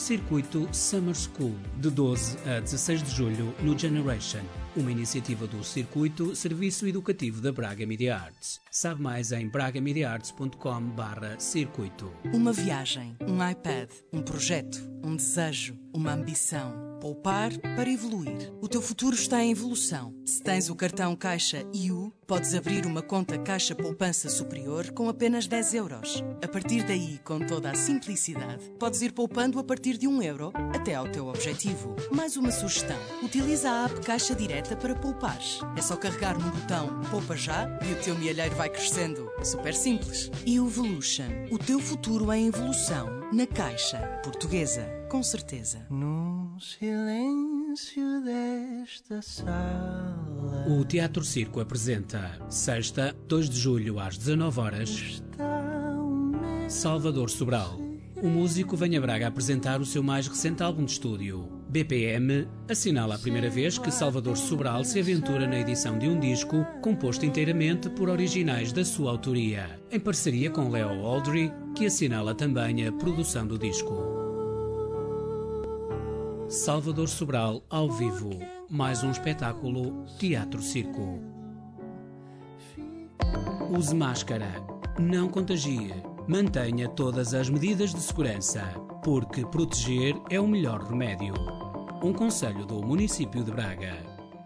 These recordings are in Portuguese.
Circuito Summer School, de 12 a 16 de julho, no Generation. Uma iniciativa do Circuito Serviço Educativo da Braga Media Arts. Sabe mais em bragamediaarts.com/circuito. Uma viagem, um iPad, um projeto, um desejo, uma ambição. Poupar para evoluir. O teu futuro está em evolução. Se tens o cartão Caixa IU, podes abrir uma conta Caixa Poupança Superior com apenas 10 euros. A partir daí, com toda a simplicidade, podes ir poupando a partir de 1 euro até ao teu objetivo. Mais uma sugestão. Utiliza a app Caixa Direta para poupares. É só carregar no botão Poupa Já e o teu milheiro vai crescendo. Super simples. Evolution. O teu futuro em evolução na Caixa Portuguesa. Com certeza. No silêncio desta sala. O Teatro Circo apresenta, sexta, 2 de julho, às 19 horas, Salvador Sobral. O músico vem a Braga apresentar o seu mais recente álbum de estúdio. BPM assinala a primeira vez que Salvador Sobral se aventura na edição de um disco composto inteiramente por originais da sua autoria, em parceria com Leo Aldry, que assinala também a produção do disco. Salvador Sobral ao vivo. Mais um espetáculo Teatro Circo. Use máscara. Não contagie. Mantenha todas as medidas de segurança, porque proteger é o melhor remédio. Um conselho do município de Braga.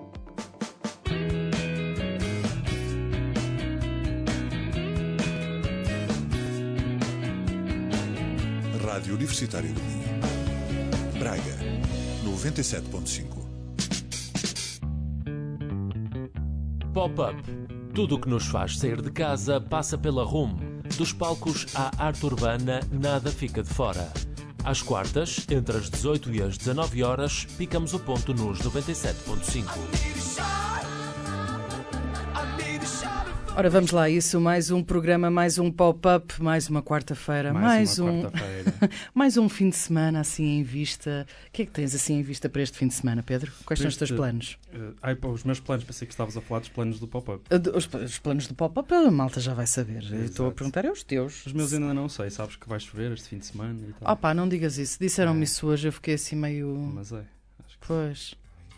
Rádio Universitária do Minho. Braga, 97.5. Pop-up. Tudo o que nos faz sair de casa passa pela RUM. Dos palcos à arte urbana, nada fica de fora. Às quartas, entre as 18 e as 19 horas, picamos o ponto nos 97.5. Ora, vamos lá, isso, mais um programa, mais um pop-up, mais uma quarta-feira, mais um fim de semana assim em vista. O que é que tens assim em vista para este fim de semana, Pedro? Quais são os teus planos? Os meus planos, pensei que estavas a falar dos planos do pop-up. Os planos do pop-up, a malta já vai saber. Eu estou a perguntar os teus. Os meus ainda não sei, sabes que vai chover este fim de semana e tal. Pá, não digas isso, disseram-me isso hoje, eu fiquei assim meio... Mas acho que pois...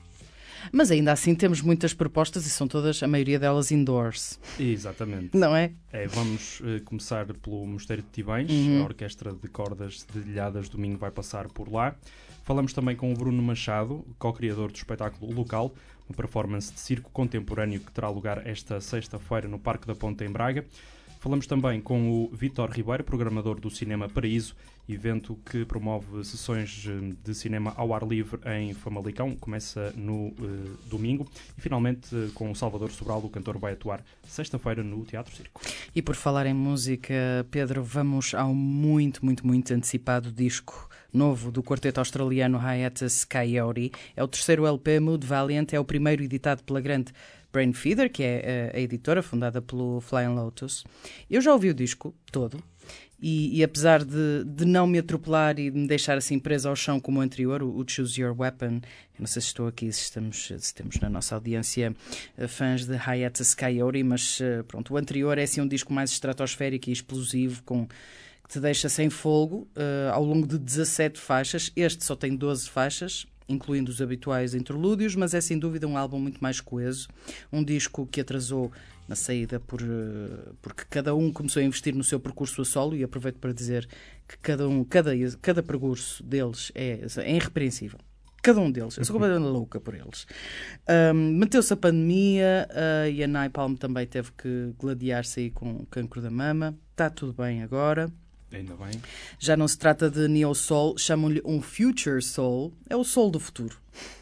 Mas ainda assim temos muitas propostas e são todas, a maioria delas, indoors. Exatamente. Não é? Vamos começar pelo Mosteiro de Tibães. A Orquestra de Cordas Dedilhadas domingo vai passar por lá. Falamos também com o Bruno Machado, co-criador do espetáculo local, uma performance de circo contemporâneo que terá lugar esta sexta-feira no Parque da Ponta, em Braga. Falamos também com o Vítor Ribeiro, programador do Cinema Paraíso, evento que promove sessões de cinema ao ar livre em Famalicão. Começa no domingo. E finalmente com o Salvador Sobral, o cantor vai atuar sexta-feira no Teatro Circo. E por falar em música, Pedro, vamos ao muito antecipado disco novo do quarteto australiano Hiatus Coyote. É o terceiro LP, Mood Valiant, é o primeiro editado pela grande Brainfeeder, que é a editora fundada pelo Flying Lotus. Eu já ouvi o disco todo e apesar de não me atropelar e de me deixar assim preso ao chão como o anterior, o Choose Your Weapon, eu não sei se estou aqui, se temos na nossa audiência fãs de Hiatus Coyote, mas pronto, o anterior é assim um disco mais estratosférico e explosivo, que te deixa sem folgo ao longo de 17 faixas. Este só tem 12 faixas, incluindo os habituais interlúdios, mas é sem dúvida um álbum muito mais coeso, um disco que atrasou na saída porque cada um começou a investir no seu percurso a solo, e aproveito para dizer que cada percurso deles é irrepreensível. Cada um deles. Eu sou completamente louca por eles. Meteu-se a pandemia e a Napalm também teve que gladiar-se aí com o cancro da mama. Está tudo bem agora. Ainda bem. Já não se trata de neo-soul, chamam-lhe um future soul. É o soul do futuro.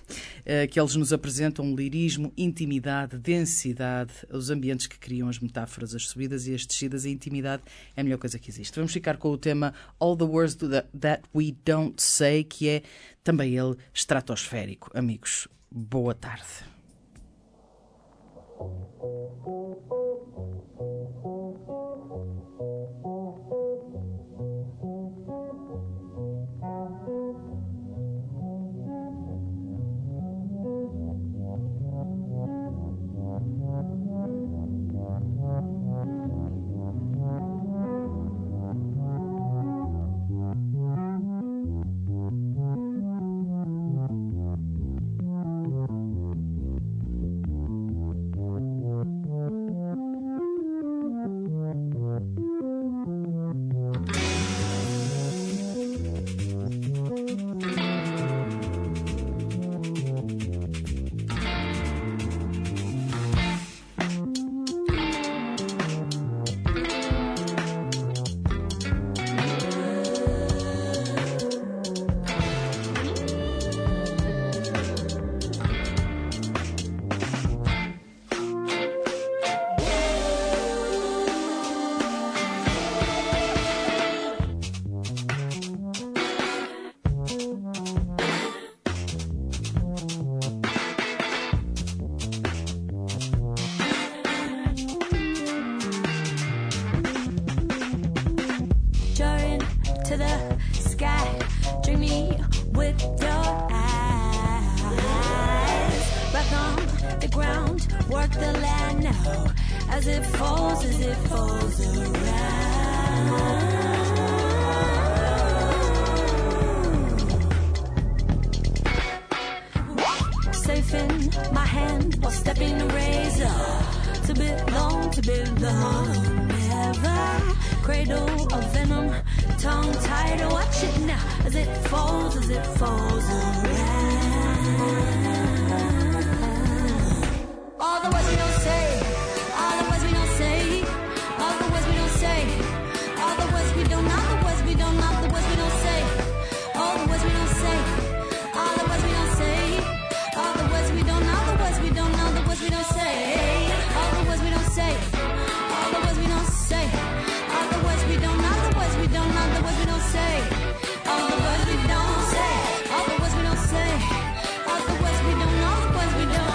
Que eles nos apresentam lirismo, intimidade, densidade, os ambientes que criam as metáforas, as subidas e as descidas. A intimidade é a melhor coisa que existe. Vamos ficar com o tema All the Words That We Don't Say, que é também ele estratosférico. Amigos, boa tarde. work the land now as it falls around. Safe in my hand while stepping a razor to belong, never cradle of venom, tongue tied. Watch it now as it falls around. All the words we don't say, all the words we don't say, all the words we don't say, all the words we don't, all the words we don't, all the words we don't say, all the words we don't say, all the words we don't say, all the words we don't, all the words we don't, all the words we don't say, all the words we don't say, all the words we don't say, all the words we don't, all the words we don't, all the words we don't say, all the words we don't say, all the words we don't say, all the words we don't, all the words we don't.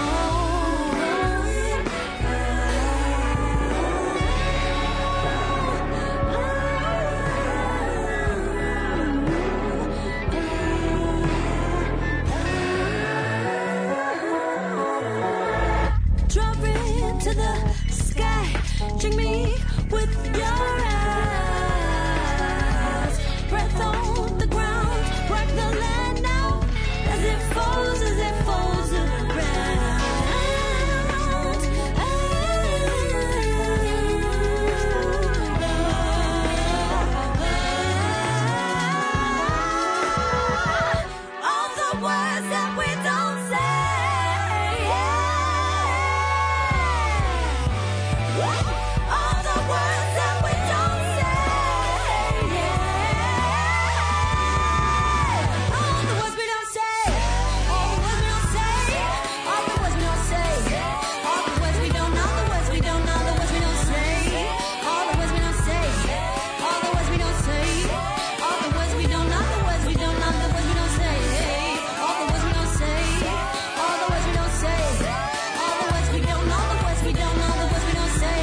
To the sky, drink me with your eyes. Breath on the ground, work the land now as it falls around. All the words that we don't say. All the words that we don't say, all the words we don't say, all the words we don't say, all the words we don't say, all the words we don't, all the words we don't, all the words we don't say, all the words we don't say, all the words we don't say, all the words we don't, all the words we don't, all the words we don't say, all the words we don't say, all the words we don't say, all the words we don't, all the words we don't, all the words we don't say.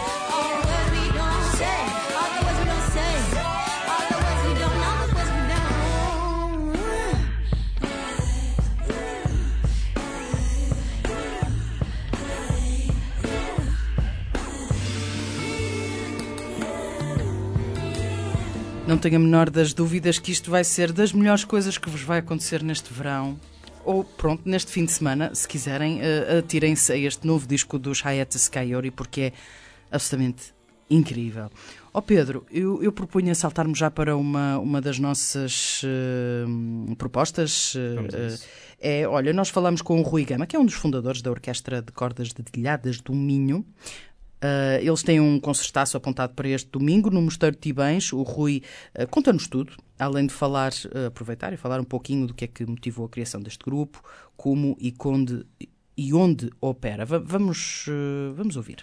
Não tenho a menor das dúvidas que isto vai ser das melhores coisas que vos vai acontecer neste verão. Ou, pronto, neste fim de semana, se quiserem, atirem-se a este novo disco dos Hiatus Kaiyouri, porque é absolutamente incrível. Ó Pedro, eu propunha saltarmos já para uma das nossas propostas. Olha, nós falamos com o Rui Gama, que é um dos fundadores da Orquestra de Cordas Dedilhadas do Minho. Eles têm um concertaço apontado para este domingo no Mosteiro de Tibães. O Rui conta-nos tudo, além de aproveitar e falar um pouquinho do que é que motivou a criação deste grupo, como e onde opera. Vamos ouvir.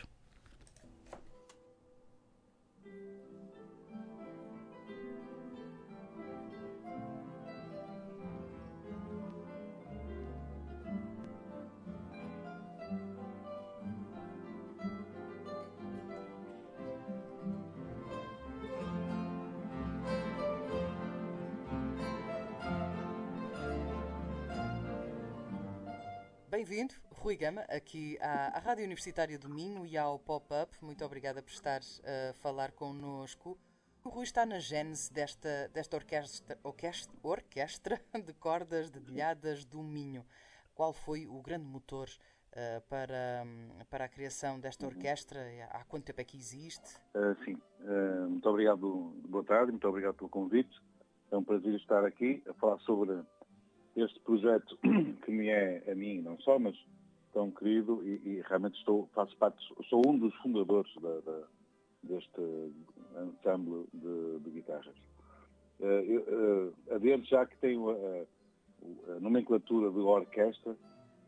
Bem-vindo, Rui Gama, aqui à Rádio Universitária do Minho e ao Pop-Up. Muito obrigada por estar a falar connosco. O Rui está na gênese desta orquestra de cordas dedilhadas do Minho. Qual foi o grande motor para a criação desta orquestra? Há quanto tempo é que existe? Sim, muito obrigado, boa tarde, muito obrigado pelo convite. É um prazer estar aqui a falar sobre este projeto que me é a mim, não só, mas tão querido e realmente sou um dos fundadores deste ensemble de guitarras. Desde já que tenho a nomenclatura de orquestra,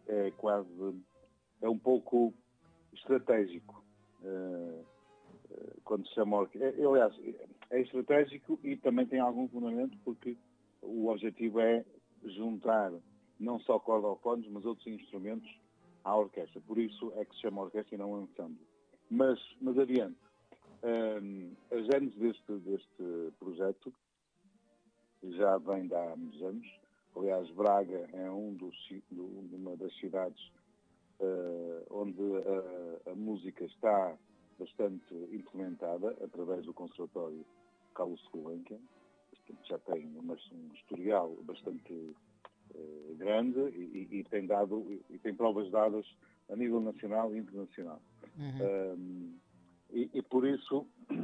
é um pouco estratégico quando se chama orquestra. Aliás, é estratégico e também tem algum fundamento porque o objetivo é juntar não só cordofones, mas outros instrumentos à orquestra. Por isso é que se chama orquestra e não ensemble. Mas adiante. A gênese deste projeto já vem de há muitos anos. Aliás, Braga é uma das cidades onde a música está bastante implementada através do Conservatório Carlos Gulbenkian. Já tem um historial bastante grande e tem provas dadas a nível nacional e internacional. E por isso,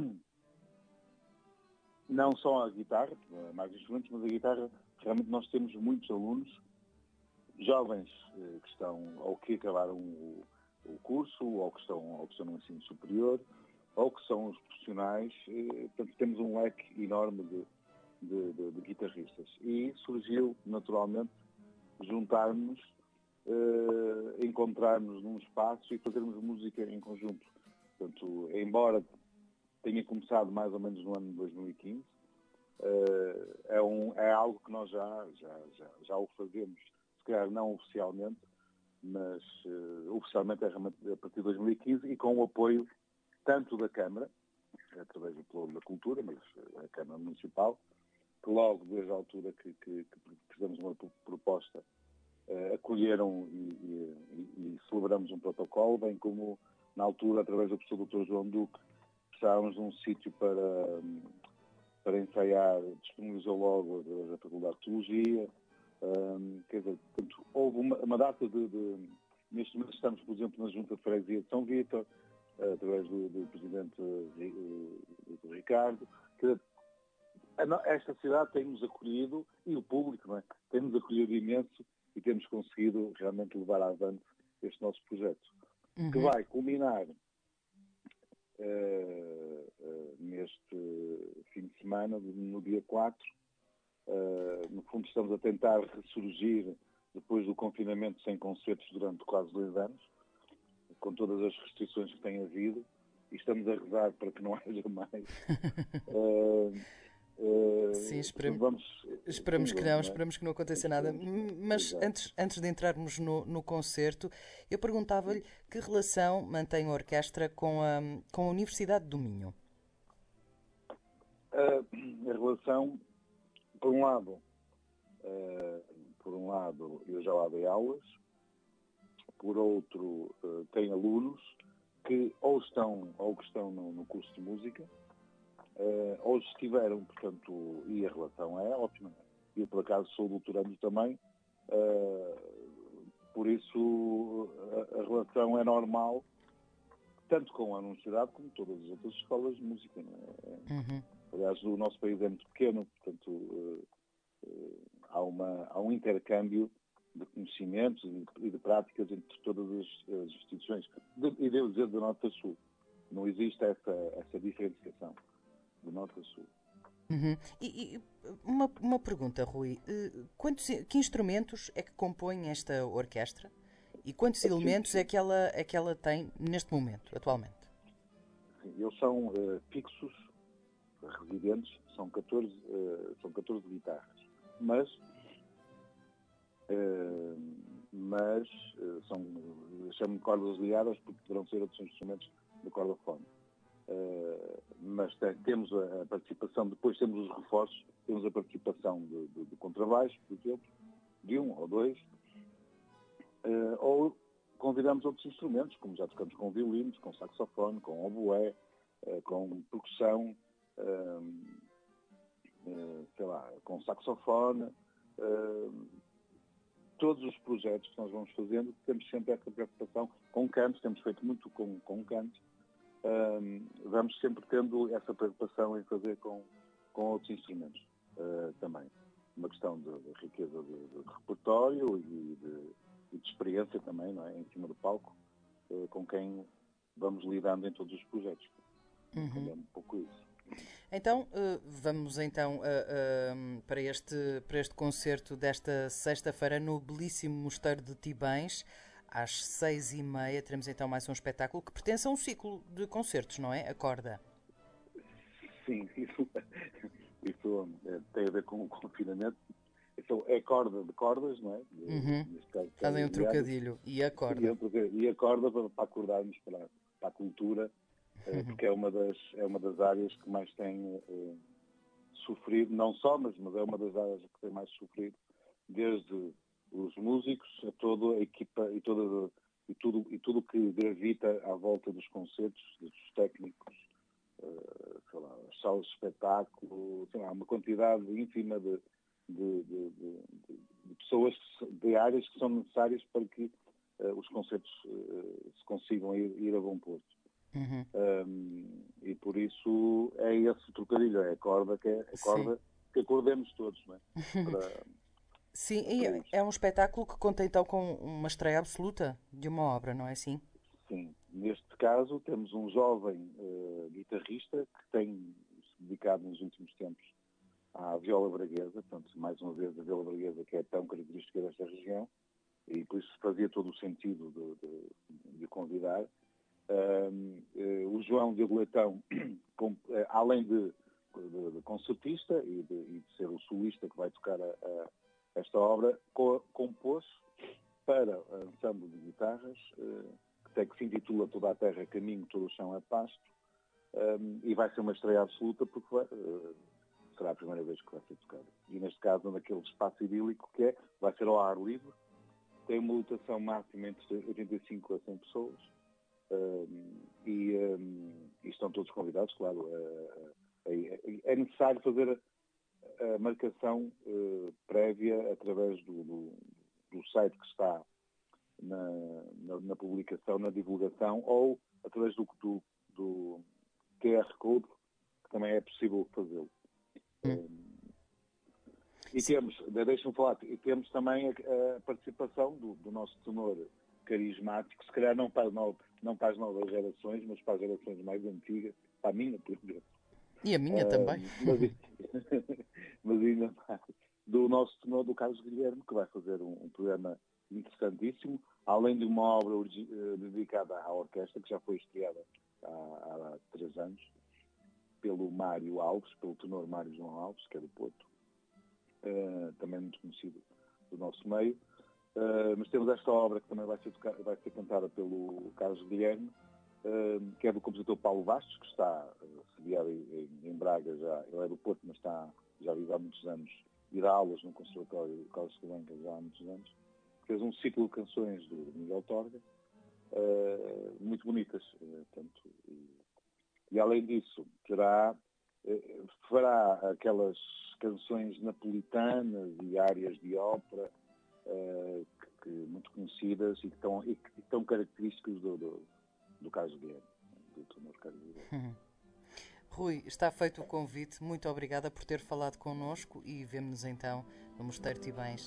não só a guitarra, mais instrumentos, mas a guitarra, realmente nós temos muitos alunos, jovens que estão, ou que acabaram o curso, ou que estão no ensino superior, ou que são os profissionais. Portanto, temos um leque enorme de guitarristas. E surgiu, naturalmente, juntarmos, encontrarmos num espaço e fazermos música em conjunto. Portanto, embora tenha começado mais ou menos no ano de 2015, é algo que nós já o fazemos, se calhar não oficialmente, mas oficialmente é a partir de 2015 e com o apoio tanto da Câmara, através do Plano da Cultura, mas a Câmara Municipal, que logo desde a altura que fizemos uma proposta, acolheram e celebramos um protocolo, bem como na altura, através do professor Dr. João Duque, precisávamos de um sítio para ensaiar, disponibilizou logo através da Faculdade de Teologia. Quer dizer, portanto, houve uma data neste momento estamos, por exemplo, na Junta de Freguesia de São Vítor, através do Presidente do Ricardo. Quer dizer, esta cidade tem-nos acolhido, e o público, não é? Tem-nos acolhido imenso e temos conseguido realmente levar avante este nosso projeto, que vai culminar neste fim de semana, no dia 4. No fundo, estamos a tentar ressurgir depois do confinamento sem concertos durante quase 2 anos, com todas as restrições que tem havido, e estamos a rezar para que não haja mais. Sim, esperamos que não aconteça nada. Mas antes de entrarmos no concerto, eu perguntava-lhe que relação mantém a orquestra com a Universidade do Minho. A relação, por um lado, eu já lá dei aulas, por outro, tem alunos que ou que estão no curso de música, ou estiveram, portanto, e a relação é ótima. Eu, por acaso, sou doutorando também, por isso a relação é normal, tanto com a universidade como todas as outras escolas de música. Não é? Aliás, o nosso país é muito pequeno, portanto, há um intercâmbio de conhecimentos e de práticas entre todas as instituições. E devo dizer, do norte a sul. Não existe essa diferenciação. Do norte a sul. E uma pergunta, Rui. Que instrumentos é que compõem esta orquestra? E quantos elementos é que ela tem neste momento, atualmente? Sim, eles são fixos, residentes, são 14 guitarras. Mas são, chamo-me cordas ligadas porque poderão ser outros instrumentos de cordafone. Mas temos a participação, depois temos os reforços, temos a participação do contrabaixo, por exemplo, de um ou dois, ou convidamos outros instrumentos, como já tocamos com violinos, com saxofone, com oboé, com percussão, com saxofone. Todos os projetos que nós vamos fazendo, temos sempre essa preocupação com cantos, temos feito muito com cantos. Vamos sempre tendo essa preocupação em fazer com outros instrumentos também. Uma questão de riqueza de repertório e de experiência também, não é? Em cima do palco, com quem vamos lidando em todos os projetos. É um pouco isso. Então, vamos para este concerto desta sexta-feira no belíssimo Mosteiro de Tibães. Às 6h30 teremos então mais um espetáculo que pertence a um ciclo de concertos, não é? A Corda. Sim, isso tem a ver com o confinamento. Isso é corda de cordas, não é? Neste caso, fazem um trocadilho. E a corda. E a corda para acordarmos para a cultura, porque é uma das áreas que mais tem sofrido, não só, mas é uma das áreas que tem mais sofrido, desde os músicos, a toda a equipa e toda e tudo que gravita à volta dos concertos, dos técnicos, sei lá, as salas de espetáculo, sei lá, uma quantidade ínfima de pessoas, de áreas que são necessárias para que os concertos se consigam ir a bom porto. E por isso é esse o trocadilho, é a corda que acordemos todos, não é? Sim, e é um espetáculo que conta então com uma estreia absoluta de uma obra, não é assim? Sim, neste caso temos um jovem guitarrista que tem se dedicado nos últimos tempos à viola braguesa, portanto, mais uma vez a viola braguesa que é tão característica desta região, e por isso fazia todo o sentido de convidar. O João Diogo Leitão, além de concertista e de ser o solista que vai tocar esta obra, compôs para a ensemble de guitarras, que se intitula Toda a Terra é Caminho, Todo o Chão é Pasto, e vai ser uma estreia absoluta porque será a primeira vez que vai ser tocada. E neste caso, naquele espaço idílico que vai ser ao ar livre, tem uma lotação máxima entre 85 a 100 pessoas, e estão todos convidados, claro. É necessário fazer a marcação prévia através do site que está na publicação, na divulgação, ou através do QR Code, que também é possível fazê-lo. E deixa-me falar, temos também a participação do nosso tenor carismático, se calhar não para as novas gerações, mas para as gerações mais antigas, para a minha, por exemplo. E a minha também. Mas ainda mais, do nosso tenor, do Carlos Guilherme, que vai fazer um programa interessantíssimo, além de uma obra dedicada à orquestra, que já foi estreada há 3 anos, pelo Mário Alves, pelo tenor Mário João Alves, que é do Porto, também muito conhecido do nosso meio. Mas temos esta obra que também vai ser cantada pelo Carlos Guilherme, que é do compositor Paulo Bastos, que está sediado em Braga já. Ele é do Porto, mas já vive há muitos anos, e dá aulas no Conservatório Carlos Gulbenkian já há muitos anos. Fez um ciclo de canções do Miguel Torga, muito bonitas. E além disso, fará aquelas canções napolitanas e áreas de ópera, que muito conhecidas e que tão características do Carlos Guilherme, do tenor Carlos Guilherme. Rui, está feito o convite. Muito obrigada por ter falado connosco e vemo-nos então no Mosteiro de Tibães.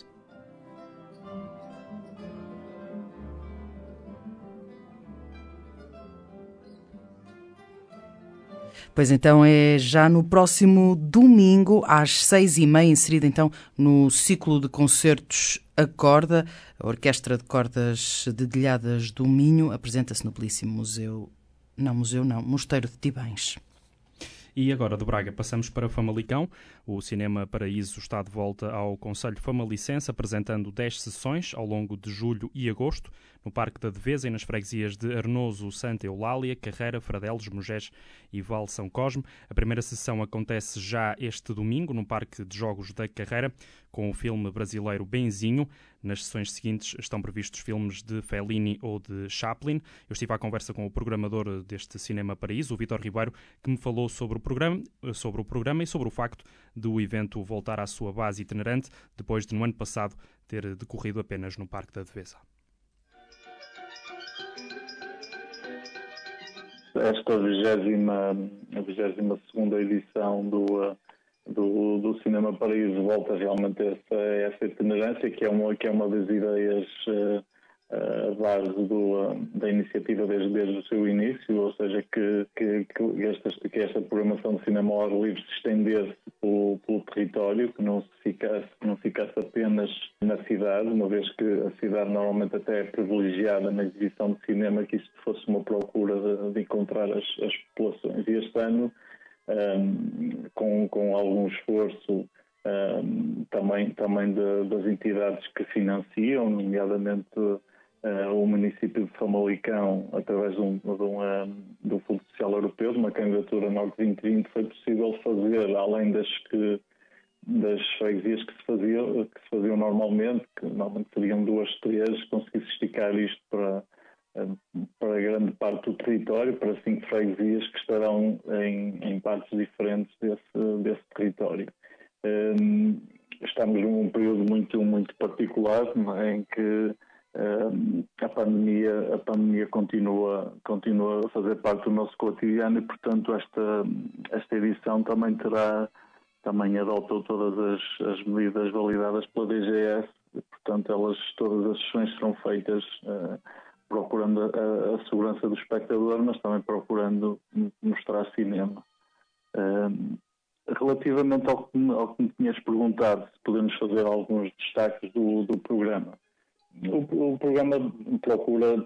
Pois então é já no próximo domingo, às 6h30, inserido então no ciclo de concertos A Corda. A Orquestra de Cordas Dedilhadas do Minho apresenta-se no belíssimo Mosteiro de Tibães. E agora de Braga passamos para Famalicão. O Cinema Paraíso está de volta ao Concelho Famalicense, apresentando 10 sessões ao longo de julho e agosto, no Parque da Devesa e nas freguesias de Arnoso, Santa Eulália, Carreira, Fradelos, Mugés e Val São Cosme. A primeira sessão acontece já este domingo, no Parque de Jogos da Carreira, com o filme brasileiro Benzinho. Nas sessões seguintes estão previstos filmes de Fellini ou de Chaplin. Eu estive à conversa com o programador deste Cinema Paraíso, o Vítor Ribeiro, que me falou sobre o programa e sobre o facto de o evento voltar à sua base itinerante, depois de no ano passado ter decorrido apenas no Parque da Devesa. Esta 22ª edição do Cinema Paraíso volta realmente a essa itinerância, que é uma das ideias base da iniciativa desde o seu início, ou seja, que esta programação de cinema ao ar livre se estendesse pelo território, que não ficasse apenas na cidade, uma vez que a cidade normalmente até é privilegiada na exibição de cinema, que isto fosse uma procura de encontrar as populações. E este ano, com algum esforço também das entidades que financiam, nomeadamente o município de Famalicão, através do Fundo Social Europeu, de uma candidatura Norte 2020, foi possível fazer, além das freguesias que se faziam normalmente, que normalmente seriam 2, 3, conseguir esticar isto para grande parte do território, para 5 freguesias que estarão em partes diferentes desse território. Estamos num período muito particular, em que a pandemia continua a fazer parte do nosso cotidiano e, portanto, esta edição também adotou todas as medidas validadas pela DGS, e, portanto, todas as sessões serão feitas procurando a segurança do espectador, mas também procurando mostrar cinema. Relativamente ao que me tinhas perguntado, se podemos fazer alguns destaques do programa. O programa procura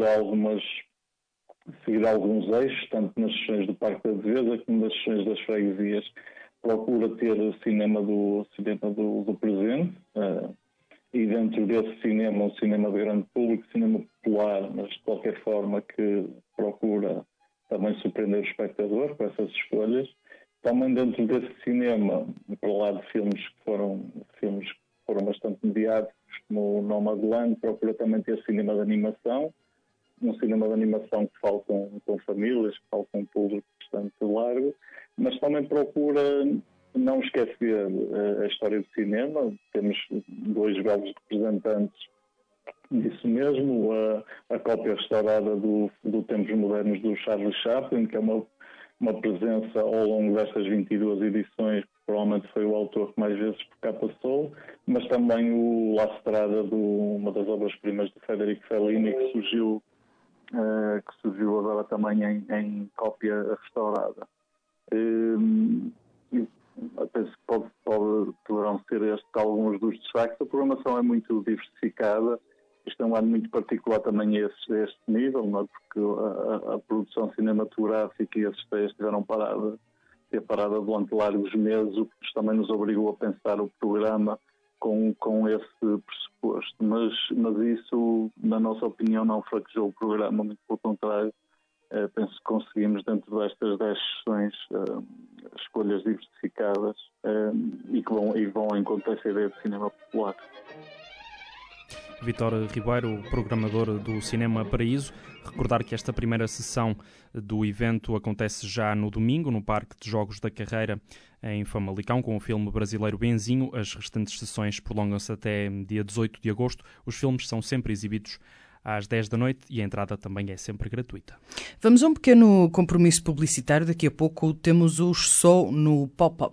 seguir alguns eixos, tanto nas sessões do Parque da Devesa como nas sessões das freguesias. Procura ter o cinema do presente, e dentro desse cinema, um cinema de grande público, cinema popular, mas de qualquer forma que procura também surpreender o espectador com essas escolhas. Também dentro desse cinema, para lá de filmes que foram bastante mediáticos, como o Nomadland, procura também ter cinema de animação, um cinema de animação que fala com famílias, que fala com um público bastante largo, mas também procura não esquecer a história do cinema. Temos 2 belos representantes disso mesmo, a cópia restaurada do Tempos Modernos do Charlie Chaplin, que é uma presença ao longo destas 22 edições, que provavelmente foi o autor que mais vezes por cá passou, mas também o La Strada, uma das obras-primas de Federico Fellini, que surgiu agora também em cópia restaurada. Penso que poderão ser alguns dos destaques. A programação é muito diversificada. Isto é um ano muito particular também a este nível, não é? Porque a produção cinematográfica e as estreias tiveram parada durante largos meses, o que também nos obrigou a pensar o programa com esse pressuposto. Mas isso, na nossa opinião, não fraquejou o programa, muito pelo contrário. Penso que conseguimos, dentro destas 10 sessões, escolhas diversificadas e que vão em conta essa ideia de cinema popular. Vítor Ribeiro, programador do Cinema Paraíso. Recordar que esta primeira sessão do evento acontece já no domingo, no Parque de Jogos da Carreira, em Famalicão, com o filme brasileiro Benzinho. As restantes sessões prolongam-se até dia 18 de agosto. Os filmes são sempre exibidos às 10 da noite e a entrada também é sempre gratuita. Vamos a um pequeno compromisso publicitário. Daqui a pouco temos o show no Pop-Up.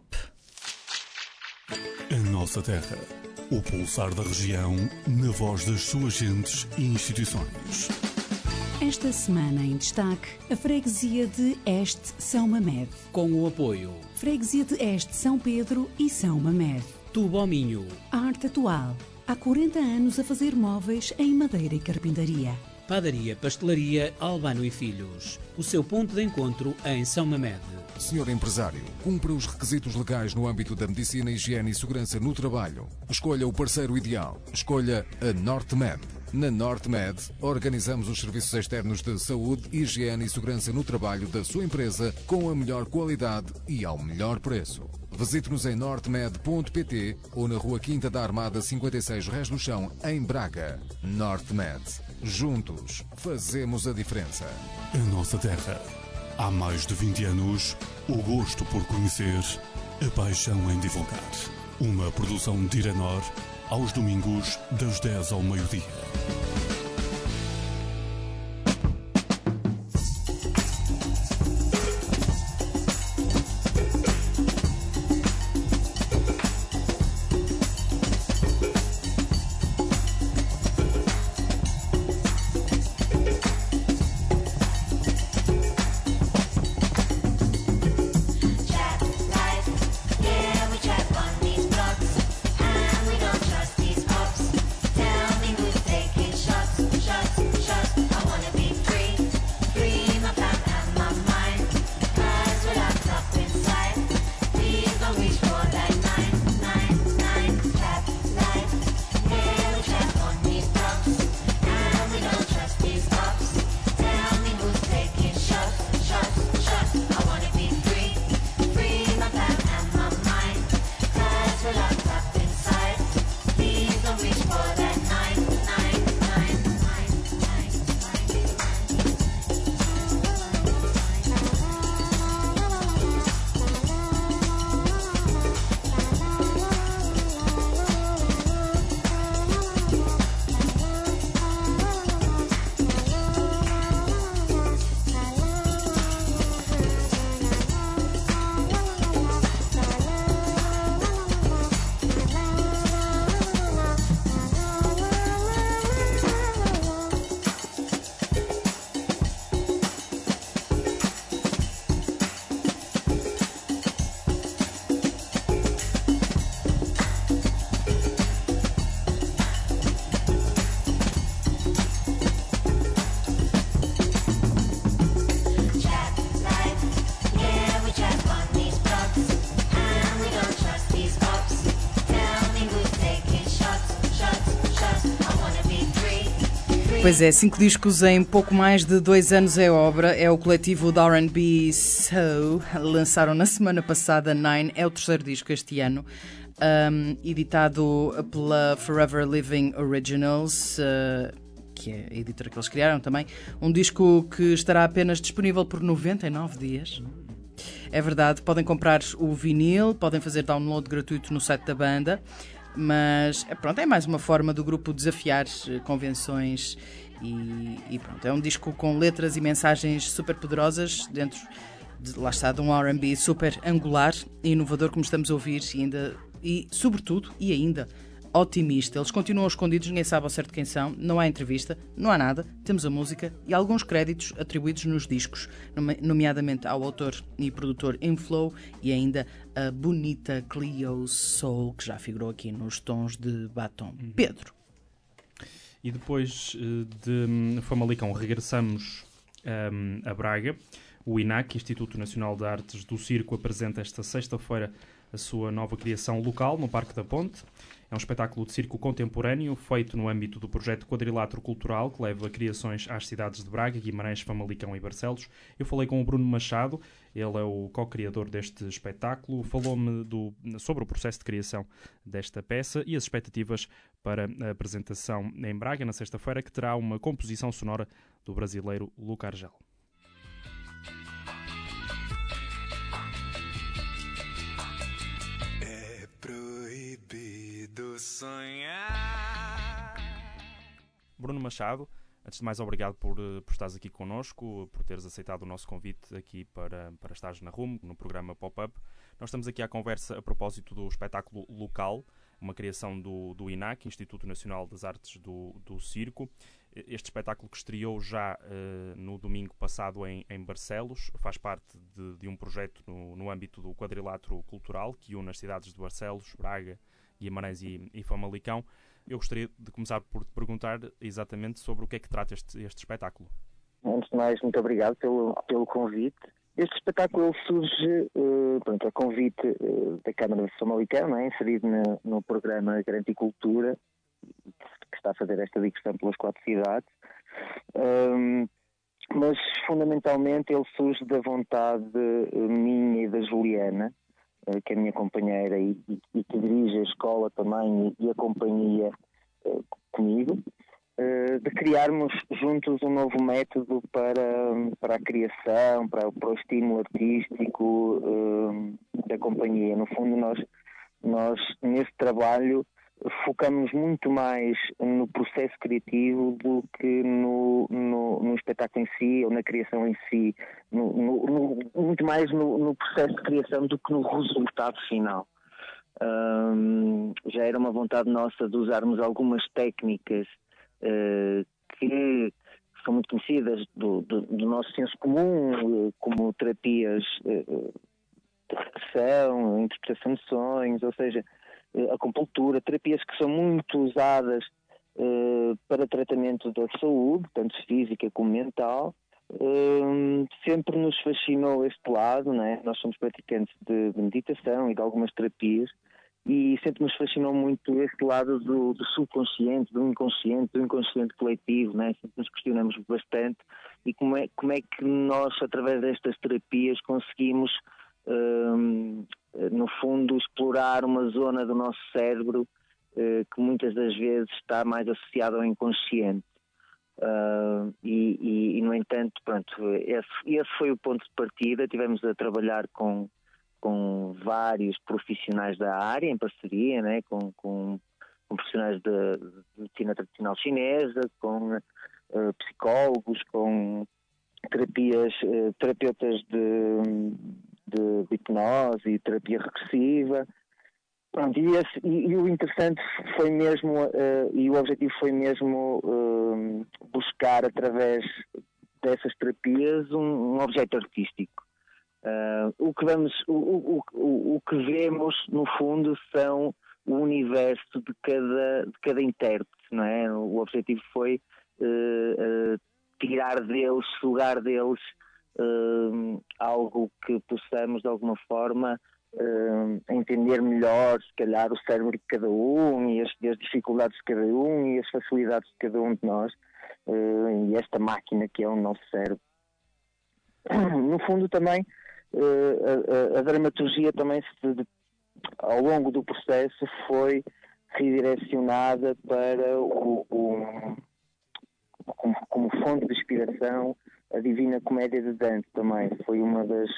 A nossa terra, o pulsar da região, na voz das suas gentes e instituições. Esta semana em destaque, a freguesia de Este São Mamede. Com o apoio Freguesia de Este São Pedro e São Mamede. Tubo ao Minho. Arte Atual. Há 40 anos a fazer móveis em madeira e carpintaria. Padaria, Pastelaria Albano e Filhos. O seu ponto de encontro em São Mamede. Senhor empresário, cumpra os requisitos legais no âmbito da medicina, higiene e segurança no trabalho. Escolha o parceiro ideal. Escolha a NorteMed. Na NorteMed, organizamos os serviços externos de saúde, higiene e segurança no trabalho da sua empresa com a melhor qualidade e ao melhor preço. Visite-nos em nortemed.pt ou na Rua Quinta da Armada 56 Rés do Chão, em Braga. NorteMed. Juntos, fazemos a diferença. A nossa terra. Há mais de 20 anos, o gosto por conhecer, a paixão em divulgar. Uma produção de Irenor, aos domingos, das 10 ao meio-dia. Take it. Pois é, 5 discos em pouco mais de 2 anos é obra. É o coletivo de R&B So. Lançaram na semana passada Nine. É o terceiro disco este ano. Editado pela Forever Living Originals, que é a editora que eles criaram também. Um disco que estará apenas disponível por 99 dias. É verdade, podem comprar o vinil, podem fazer download gratuito no site da banda. Mas pronto, é mais uma forma do grupo desafiar convenções e pronto, é um disco com letras e mensagens super poderosas dentro lá está, de um R&B super angular e inovador como estamos a ouvir e sobretudo e ainda otimista. Eles continuam escondidos, ninguém sabe ao certo quem são, não há entrevista, não há nada, temos a música e alguns créditos atribuídos nos discos, nomeadamente ao autor e produtor Inflow e ainda a bonita Cleo Soul, que já figurou aqui nos Tons de Batom. Pedro. E depois de Famalicão regressamos a Braga. O INAC, Instituto Nacional de Artes do Circo, apresenta esta sexta-feira a sua nova criação local no Parque da Ponte. É um espetáculo de circo contemporâneo feito no âmbito do projeto Quadrilátero Cultural, que leva criações às cidades de Braga, Guimarães, Famalicão e Barcelos. Eu falei com o Bruno Machado, ele é o co-criador deste espetáculo, falou-me sobre o processo de criação desta peça e as expectativas para a apresentação em Braga, na sexta-feira, que terá uma composição sonora do brasileiro Luca Argel. Sonhar. Bruno Machado, antes de mais, obrigado por estares aqui connosco, por teres aceitado o nosso convite aqui para estares na RUM, no programa Pop-Up. Nós estamos aqui à conversa a propósito do espetáculo local, uma criação do INAC, Instituto Nacional das Artes do Circo. Este espetáculo que estreou já no domingo passado em Barcelos, faz parte de um projeto no âmbito do Quadrilátero Cultural, que une as cidades de Barcelos, Braga, Guimarães e Famalicão. Eu gostaria de começar por te perguntar exatamente sobre o que é que trata este espetáculo. Antes de mais, muito obrigado pelo convite. Este espetáculo surge a convite da Câmara de Famalicão, não é? Inserido no programa Garanticultura, que está a fazer esta digressão pelas 4 cidades. Mas, fundamentalmente, ele surge da vontade minha e da Juliana, que é a minha companheira e que dirige a escola também e a companhia comigo, de criarmos juntos um novo método para a criação, para o estímulo artístico da companhia. No fundo, nós nesse trabalho focamos muito mais no processo criativo do que no espetáculo em si ou na criação em si, muito mais no processo de criação do que no resultado final. Já era uma vontade nossa de usarmos algumas técnicas que são muito conhecidas do nosso senso comum, como terapias de regressão, interpretação de sonhos, ou seja, a acupuntura, terapias que são muito usadas para tratamento da saúde, tanto física como mental. Sempre nos fascinou este lado, né? Nós somos praticantes de meditação e de algumas terapias e sempre nos fascinou muito este lado do subconsciente, do inconsciente coletivo, né? Sempre nos questionamos bastante e como é que nós, através destas terapias, conseguimos no fundo explorar uma zona do nosso cérebro que muitas das vezes está mais associada ao inconsciente. E no entanto, pronto, esse foi o ponto de partida. Tivemos a trabalhar com vários profissionais da área, em parceria, né, com profissionais de medicina tradicional chinesa, com psicólogos, com terapeutas de hipnose e terapia regressiva. Pronto, e o interessante foi mesmo, e o objetivo foi mesmo buscar, através dessas terapias, um objeto artístico. O que vemos, no fundo, são o universo de cada intérprete, não é? O objetivo foi tirar deles, sugar deles algo que possamos, de alguma forma, entender melhor, se calhar, o cérebro de cada um e as dificuldades de cada um e as facilidades de cada um de nós. e esta máquina que é o nosso cérebro. No fundo também a dramaturgia também ao longo do processo foi redirecionada para como fonte de inspiração a Divina Comédia de Dante também. Foi uma dos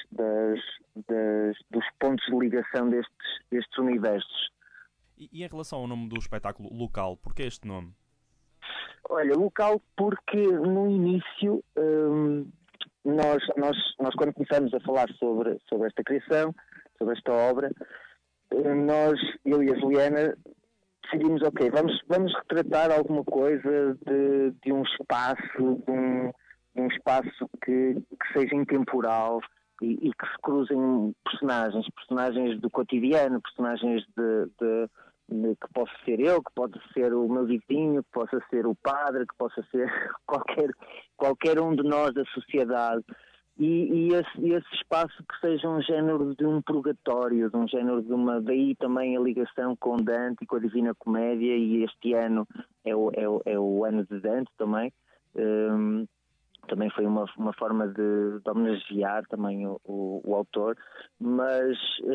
pontos de ligação destes universos. E em relação ao nome do espetáculo, Local, porquê este nome? Olha, Local porque no início nós quando começamos a falar sobre esta criação, sobre esta obra, eu e a Juliana decidimos, ok, vamos retratar alguma coisa de um espaço, de um espaço que seja intemporal e que se cruzem personagens do cotidiano, personagens que possa ser eu, que pode ser o meu vizinho, que possa ser o padre, que possa ser qualquer um de nós da sociedade. E esse espaço que seja um género de um purgatório, de um género daí também a ligação com Dante e com a Divina Comédia, e este ano é o ano de Dante também. Também foi uma forma de homenagear também o autor, mas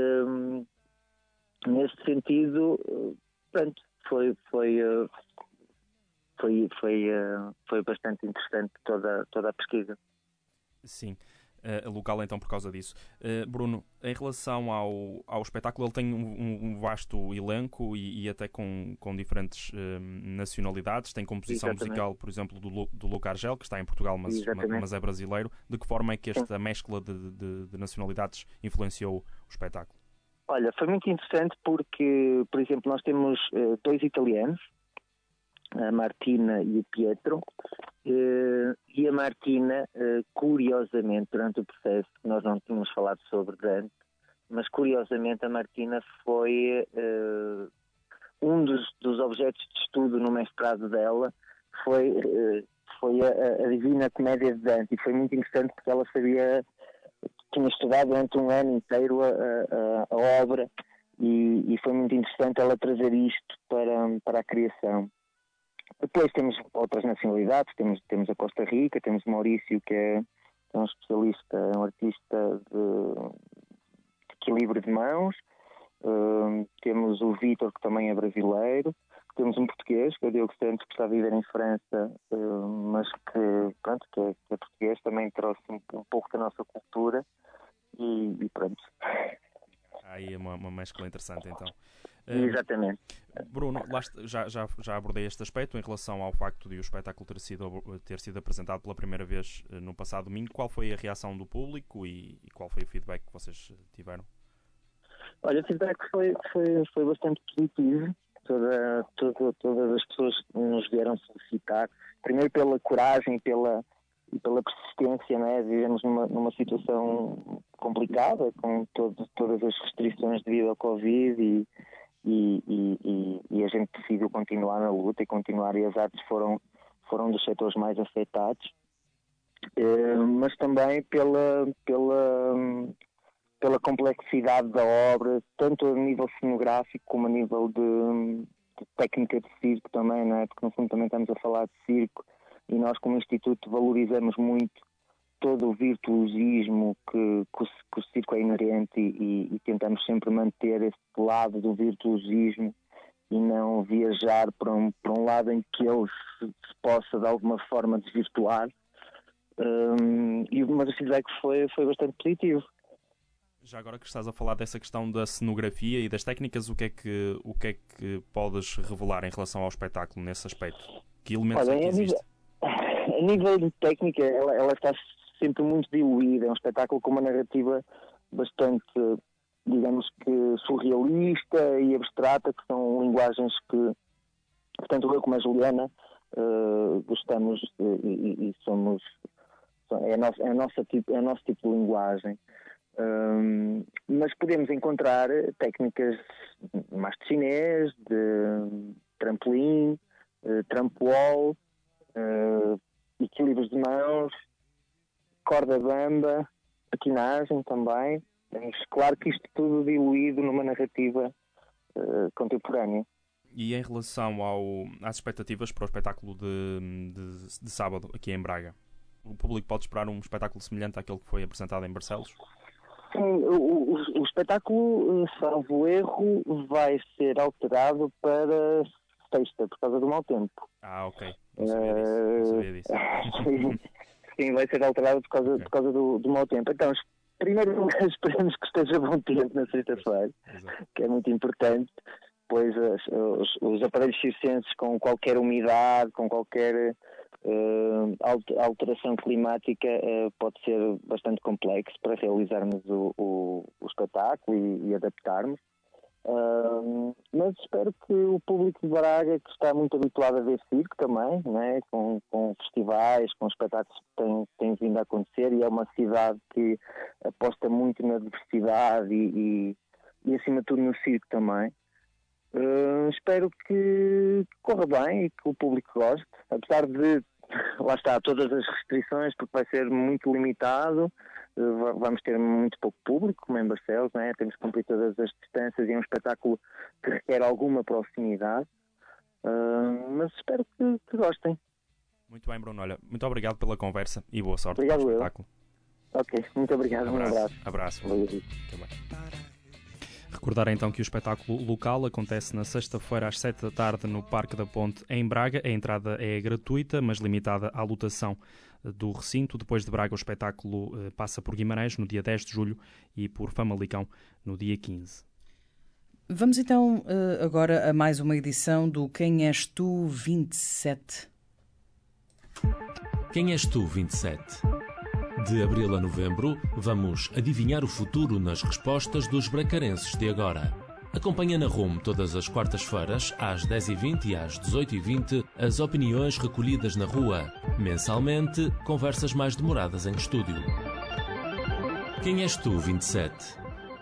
neste sentido, pronto, foi bastante interessante toda a pesquisa. Sim, Local então por causa disso. Bruno, em relação ao espetáculo, ele tem um vasto elenco e até com diferentes nacionalidades. Tem composição musical, por exemplo, do Luca Argel, que está em Portugal, mas é brasileiro. De que forma é que esta mescla de nacionalidades influenciou o espetáculo? Olha, foi muito interessante porque, por exemplo, nós temos 2 italianos, a Martina e o Pietro, e a Martina, curiosamente, durante o processo, nós não tínhamos falado sobre Dante, mas curiosamente a Martina foi um dos objetos de estudo no mestrado dela, foi a Divina Comédia de Dante, e foi muito interessante porque ela tinha estudado durante um ano inteiro a obra, e foi muito interessante ela trazer isto para a criação. Depois temos outras nacionalidades, temos a Costa Rica, temos o Maurício, que é um especialista, um artista de equilíbrio de mãos, temos o Vítor, que também é brasileiro, temos um português, que é o Diogo Santos, que está a viver em França, mas que é português, também trouxe um pouco da nossa cultura, e pronto. Aí é uma mescla interessante, então. Exatamente. Bruno, já abordei este aspecto em relação ao facto de o espetáculo ter sido apresentado pela primeira vez no passado domingo. Qual foi a reação do público e qual foi o feedback que vocês tiveram? Olha, o feedback foi bastante positivo. Todas as pessoas nos vieram felicitar, primeiro pela coragem e pela persistência, né? Vivemos numa situação complicada, com todas as restrições devido ao Covid, e a gente decidiu continuar na luta e continuar, e as artes foram dos setores mais afetados, mas também pela complexidade da obra, tanto a nível cenográfico como a nível de técnica de circo também, não é? Porque no fundo também estamos a falar de circo, e nós como Instituto valorizamos muito todo o virtuosismo que o circo é inerente, e tentamos sempre manter esse lado do virtuosismo e não viajar para um lado em que ele se possa de alguma forma desvirtuar, mas o feedback foi bastante positivo. Já agora que estás a falar dessa questão da cenografia e das técnicas, o que é que podes revelar em relação ao espetáculo nesse aspecto? Que elementos é que existem? A nível de técnica, ela está sempre muito diluída. É um espetáculo com uma narrativa bastante, digamos que, surrealista e abstrata, que são linguagens que tanto eu como a Juliana gostamos e somos... É o nosso tipo de linguagem. Mas podemos encontrar técnicas mais de chinês, de trampolim, trampo-wall, equilíbrios de mãos, corda bamba, patinagem também. Claro que isto tudo diluído numa narrativa contemporânea. E em relação às expectativas para o espetáculo de sábado aqui em Braga, o público pode esperar um espetáculo semelhante àquele que foi apresentado em Barcelos? Sim, o espetáculo, salvo erro, vai ser alterado para sexta, por causa do mau tempo. Ok. Não sabia disso. Sim, vai ser alterado por causa do mau tempo. Então, primeiro esperamos que esteja bom tempo na sexta-feira, que é muito importante, pois os aparelhos circenses com qualquer umidade, com qualquer alteração climática pode ser bastante complexo para realizarmos o espetáculo e adaptarmos. Mas espero que o público de Braga, que está muito habituado a ver circo também, né, com festivais, com espetáculos que têm vindo a acontecer, e é uma cidade que aposta muito na diversidade e acima de tudo no circo também. Espero que corra bem e que o público goste, apesar de, lá está, todas as restrições, porque vai ser muito limitado. Vamos ter muito pouco público, como em Barcelos, né? Temos que cumprir todas as distâncias e é um espetáculo que requer alguma proximidade, mas espero que gostem. Muito bem, Bruno. Olha, muito obrigado pela conversa e boa sorte no espetáculo. Ok, muito obrigado. Um abraço. Recordar então que o espetáculo local acontece na sexta-feira às 7 da tarde no Parque da Ponte, em Braga. A entrada é gratuita, mas limitada à lotação do recinto. Depois de Braga, o espetáculo passa por Guimarães no dia 10 de julho e por Famalicão no dia 15. Vamos então agora a mais uma edição do Quem És Tu 27. Quem És Tu 27? De abril a novembro, vamos adivinhar o futuro nas respostas dos bracarenses de agora. Acompanha na RUM todas as quartas-feiras, às 10h20 e às 18h20, as opiniões recolhidas na rua. Mensalmente, conversas mais demoradas em estúdio. Quem És Tu 27?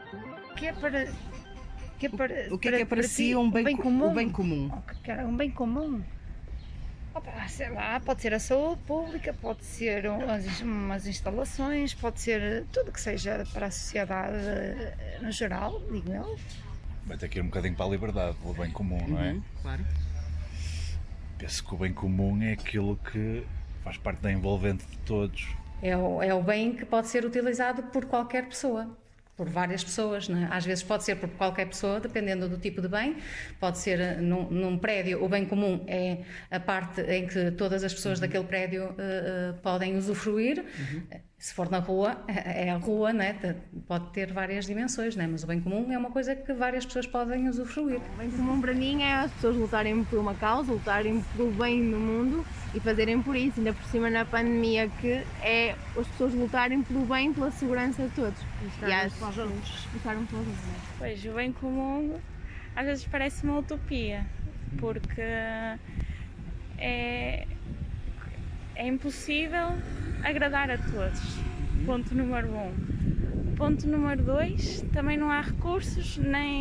O que é para si um bem comum? Um bem comum? Opa, sei lá, pode ser a saúde pública, pode ser umas instalações, pode ser tudo que seja para a sociedade no geral, digo eu. Vai ter que ir um bocadinho para a liberdade, o bem comum, não é? Claro. Penso que o bem comum é aquilo que faz parte da envolvente de todos. É o bem que pode ser utilizado por qualquer pessoa. Por várias pessoas, né? Às vezes pode ser por qualquer pessoa, dependendo do tipo de bem. Pode ser num prédio, o bem comum é a parte em que todas as pessoas daquele prédio podem usufruir. Se for na rua, é a rua, né? Pode ter várias dimensões, né? Mas o bem comum é uma coisa que várias pessoas podem usufruir. O bem comum para mim é as pessoas lutarem por uma causa, lutarem pelo bem no mundo e fazerem por isso, ainda por cima na pandemia, que é as pessoas lutarem pelo bem, pela segurança de todos. Lutaram pelos outros. Pois, o bem comum às vezes parece uma utopia, porque é impossível agradar a todos. Ponto número 1. Ponto número 2, também não há recursos,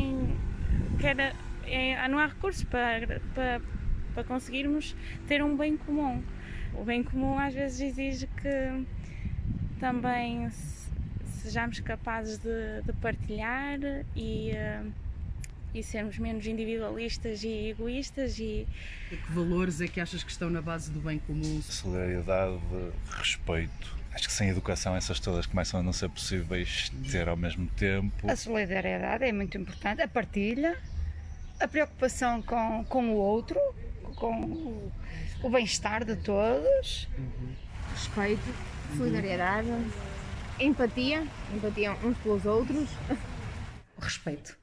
não há recursos para conseguirmos ter um bem comum. O bem comum às vezes exige que também sejamos capazes de partilhar e sermos menos individualistas e egoístas. E que valores é que achas que estão na base do bem comum? Solidariedade, respeito. Acho que sem educação essas todas começam a não ser possíveis ter ao mesmo tempo. A solidariedade é muito importante, a partilha, a preocupação com o outro, com o bem-estar de todos. Respeito, solidariedade, empatia uns pelos outros. Respeito.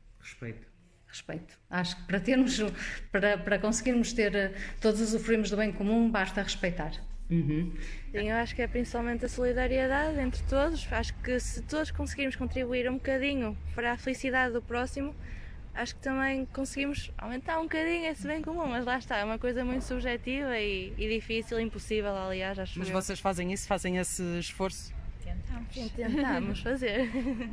Acho que para conseguirmos ter todos usufruirmos do bem comum, basta respeitar. Sim, eu acho que é principalmente a solidariedade entre todos. Acho que se todos conseguirmos contribuir um bocadinho para a felicidade do próximo, acho que também conseguimos aumentar um bocadinho esse bem comum, mas lá está, é uma coisa muito subjetiva e difícil, impossível, aliás, acho. Mas vocês fazem isso? Fazem esse esforço? Tentamos fazer.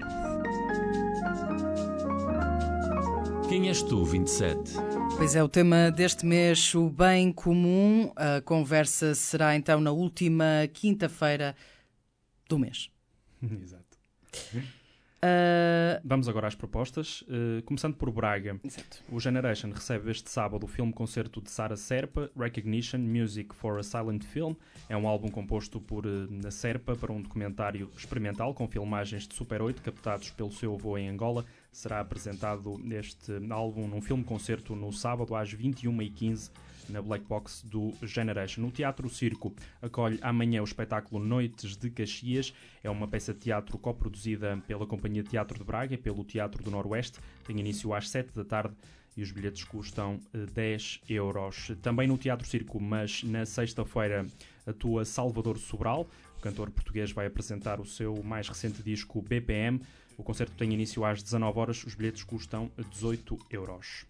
Quem És Tu 27? Pois é, o tema deste mês, o bem comum. A conversa será então na última quinta-feira do mês. Exato. Vamos agora às propostas, começando por Braga. Exato. O Generation recebe este sábado o filme-concerto de Sara Serpa, Recognition, Music for a Silent Film. É um álbum composto por a Serpa para um documentário experimental com filmagens de Super 8 captados pelo seu avô em Angola. Será apresentado este álbum num filme-concerto no sábado às 21h15 na Black Box do Generation. O Teatro Circo acolhe amanhã o espetáculo Noites de Caxias. É uma peça de teatro coproduzida pela Companhia de Teatro de Braga e pelo Teatro do Noroeste. Tem início às 7 da tarde e os bilhetes custam 10 euros. Também no Teatro Circo, mas na sexta-feira, atua Salvador Sobral. O cantor português vai apresentar o seu mais recente disco BPM. O concerto tem início às 19 horas. Os bilhetes custam 18 euros.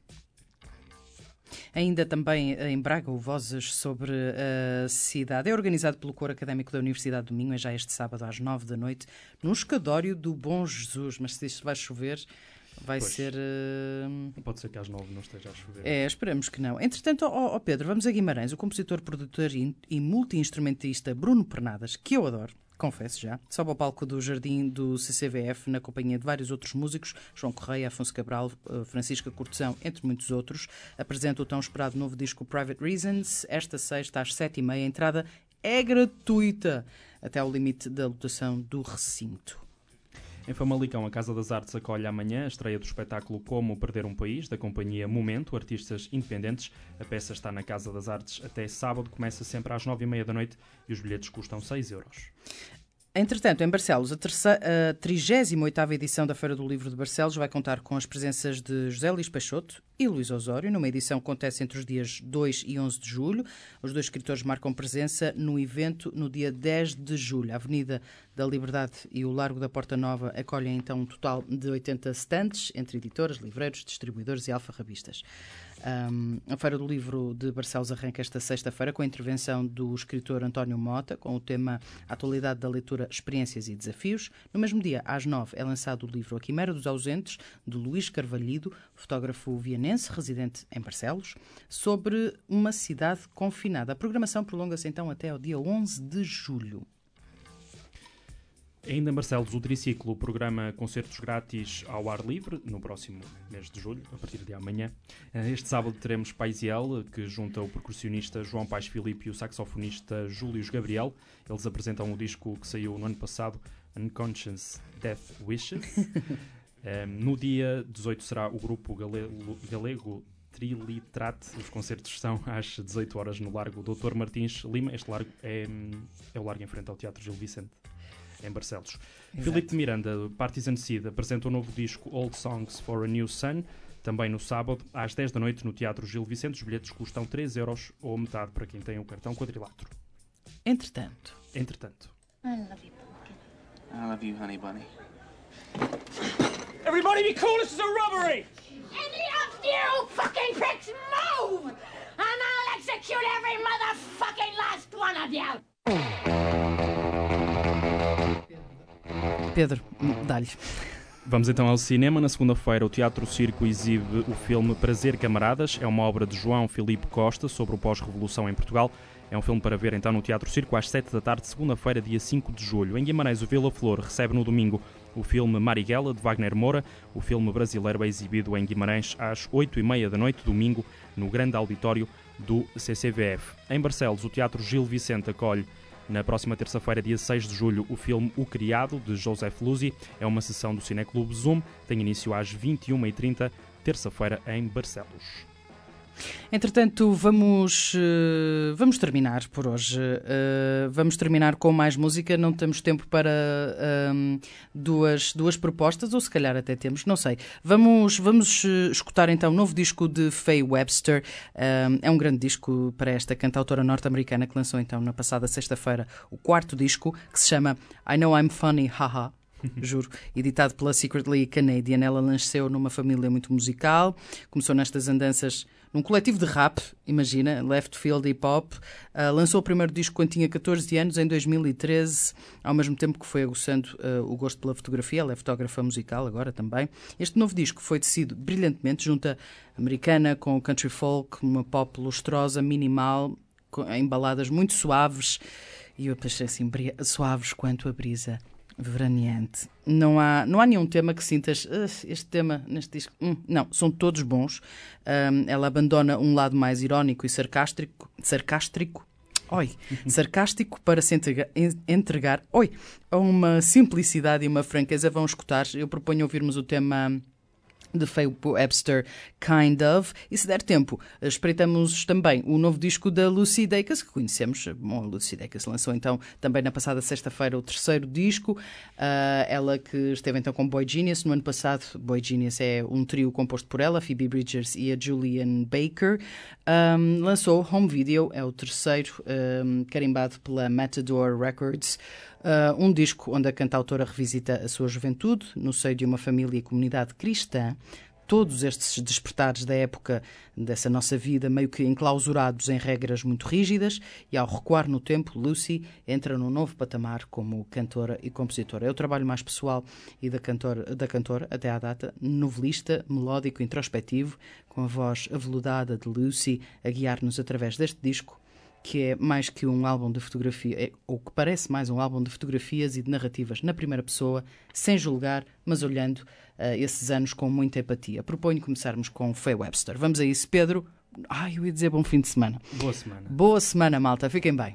Ainda também em Braga, o Vozes sobre a cidade é organizado pelo Coro Académico da Universidade do Minho, é já este sábado às 9 da noite, no escadório do Bom Jesus. Mas se isto vai chover, vai ser... Pode ser que às 9 não esteja a chover. Esperamos que não. Entretanto, Pedro, vamos a Guimarães. O compositor, produtor e multi-instrumentista Bruno Pernadas, que eu adoro, confesso já, sobe ao palco do Jardim do CCVF na companhia de vários outros músicos, João Correia, Afonso Cabral, Francisca Cortesão, entre muitos outros. Apresenta o tão esperado novo disco Private Reasons, esta sexta às 7h30. A entrada é gratuita até ao limite da lotação do recinto. Em Famalicão, a Casa das Artes acolhe amanhã a estreia do espetáculo Como Perder um País, da companhia Momento, artistas independentes. A peça está na Casa das Artes até sábado, começa sempre às 9h30 da noite e os bilhetes custam 6 euros. Entretanto, em Barcelos, a 38ª edição da Feira do Livro de Barcelos vai contar com as presenças de José Luís Peixoto e Luís Osório, numa edição que acontece entre os dias 2 e 11 de julho. Os dois escritores marcam presença no evento no dia 10 de julho. A Avenida da Liberdade e o Largo da Porta Nova acolhem então um total de 80 stands, entre editoras, livreiros, distribuidores e alfarrabistas. A Feira do Livro de Barcelos arranca esta sexta-feira com a intervenção do escritor António Mota, com o tema Atualidade da Leitura, Experiências e Desafios. No mesmo dia, às 9, é lançado o livro A Quimera dos Ausentes, de Luís Carvalhido, fotógrafo vianense, residente em Barcelos, sobre uma cidade confinada. A programação prolonga-se então até ao dia 11 de julho. Ainda em Barcelos, o Triciclo programa concertos grátis ao ar livre no próximo mês de julho, a partir de amanhã. Este sábado teremos Paisiel, que junta o percussionista João Paes Filipe e o saxofonista Júlio Gabriel. Eles apresentam o disco que saiu no ano passado, Unconscious Death Wishes. No dia 18 será o grupo galego Triliterate. Os concertos são às 18 horas no Largo Dr. Martins Lima. Este largo é o largo em frente ao Teatro Gil Vicente, em Barcelos. Filipe Miranda, Partisan Seed, apresenta o novo disco Old Songs for a New Sun, também no sábado, às 10 da noite, no Teatro Gil Vicente. Os bilhetes custam 3 euros ou metade para quem tem o cartão quadrilátero. Entretanto. I love you, pumpkin. I love you, honey bunny. Everybody be cool, this is a robbery! Any of you fucking pricks move! And I'll execute every motherfucking last one of you! Pedro, dá-lhe. Vamos então ao cinema. Na segunda-feira, o Teatro Circo exibe o filme Prazer Camaradas. É uma obra de João Filipe Costa sobre o pós-revolução em Portugal. É um filme para ver então no Teatro Circo às 7 da tarde, segunda-feira, dia 5 de julho. Em Guimarães, o Vila Flor recebe no domingo o filme Marighella, de Wagner Moura. O filme brasileiro é exibido em Guimarães às 8h30 da noite, domingo, no grande auditório do CCVF. Em Barcelos, o Teatro Gil Vicente acolhe na próxima terça-feira, dia 6 de julho, o filme O Criado, de Joseph Luzzi. É uma sessão do Cineclube Zoom. Tem início às 21h30, terça-feira, em Barcelos. Entretanto, vamos terminar por hoje. Vamos terminar com mais música. Não temos tempo para duas propostas, ou se calhar até temos, não sei. Vamos escutar então o novo disco de Faye Webster. É um grande disco para esta cantautora norte-americana que lançou então na passada sexta-feira o quarto disco, que se chama I Know I'm Funny, Haha. Juro, editado pela Secretly Canadian. Ela nasceu numa família muito musical, começou nestas andanças num coletivo de rap, imagina, left field hip hop. Lançou o primeiro disco quando tinha 14 anos, em 2013, ao mesmo tempo que foi aguçando o gosto pela fotografia. Ela é fotógrafa musical agora também. Este novo disco foi tecido brilhantemente, junta americana com country folk, uma pop lustrosa, minimal, em baladas muito suaves, e eu pensei assim, suaves quanto a brisa. Veraneante. Não há nenhum tema que sintas este tema neste disco. Não, são todos bons. Ela abandona um lado mais irónico e sarcástico para se entregar a uma simplicidade e uma franqueza. Vão escutar. Eu proponho ouvirmos o tema de Faye Webster, Kind of, e se der tempo, espreitamos também o novo disco da Lucy Dacus, que conhecemos. Bom, a Lucy Dacus lançou então também na passada sexta-feira o terceiro disco, ela que esteve então com Boy Genius no ano passado. Boy Genius é um trio composto por ela, Phoebe Bridgers e a Julian Baker. Lançou Home Video, é o terceiro, carimbado pela Matador Records. Um disco onde a cantautora revisita a sua juventude no seio de uma família e comunidade cristã. Todos estes despertares da época dessa nossa vida meio que enclausurados em regras muito rígidas, e ao recuar no tempo, Lucy entra num novo patamar como cantora e compositora. É o trabalho mais pessoal e da cantora até à data, novelista, melódico, introspectivo, com a voz aveludada de Lucy a guiar-nos através deste disco, que é mais que um álbum de fotografia, ou que parece mais um álbum de fotografias e de narrativas na primeira pessoa, sem julgar, mas olhando esses anos com muita empatia. Proponho começarmos com Faye Webster. Vamos a isso, Pedro. Eu ia dizer bom fim de semana. Boa semana. Boa semana, malta. Fiquem bem.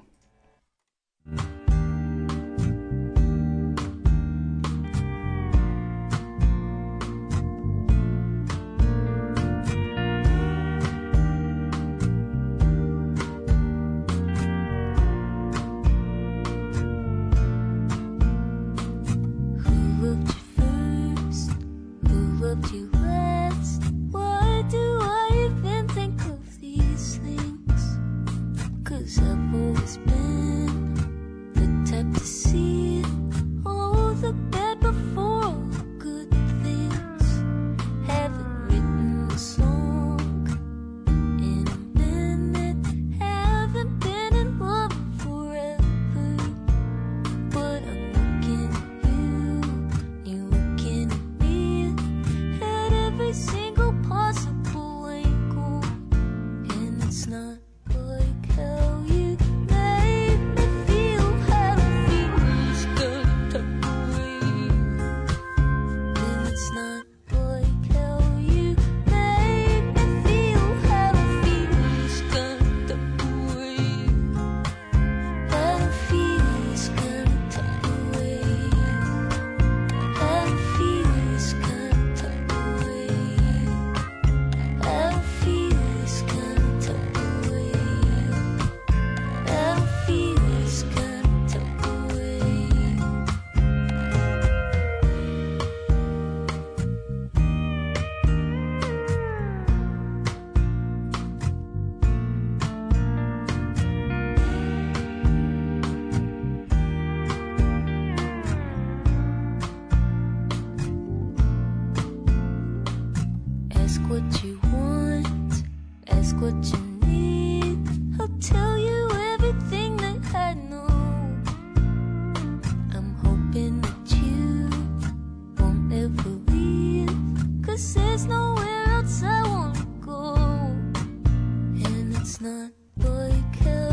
Not like hell.